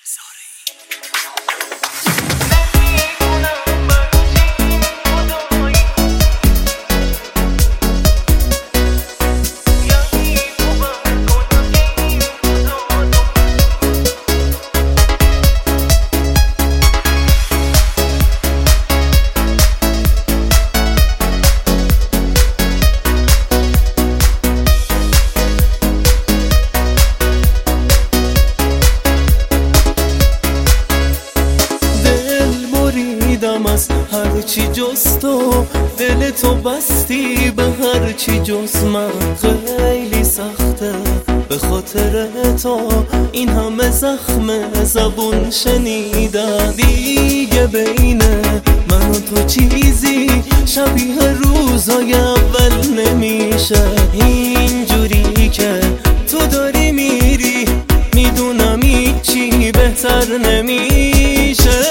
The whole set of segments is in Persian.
از هرچی جز تو، دل تو بستی به هرچی جز من. خیلی سخته به خاطر تو این همه زخم زبون شنیدن. دیگه بین من و تو چیزی شبیه روزای اول نمیشه. اینجوری که تو داری میری میدونم هیچی بهتر نمیشه.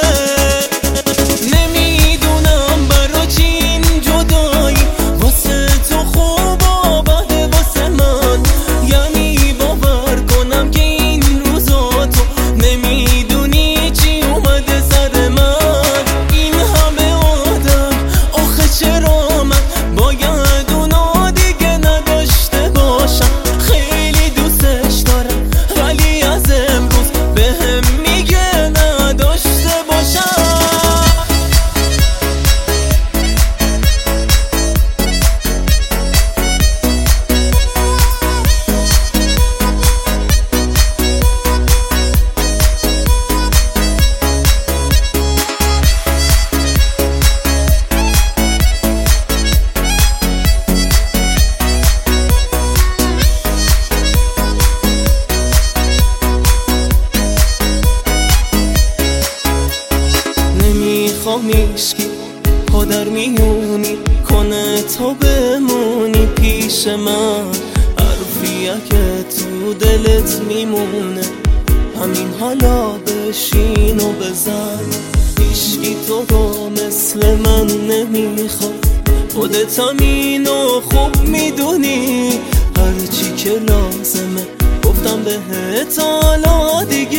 میشکی پا در میونی کنه تو بمونی پیش من. حرفیه که تو دلت میمونه همین حالا بشین و بزن. هیچکی تو رو مثل من نمیخواد، خودت همینو خوب میدونی. هرچی که لازمه گفتم بهت حالا دیگه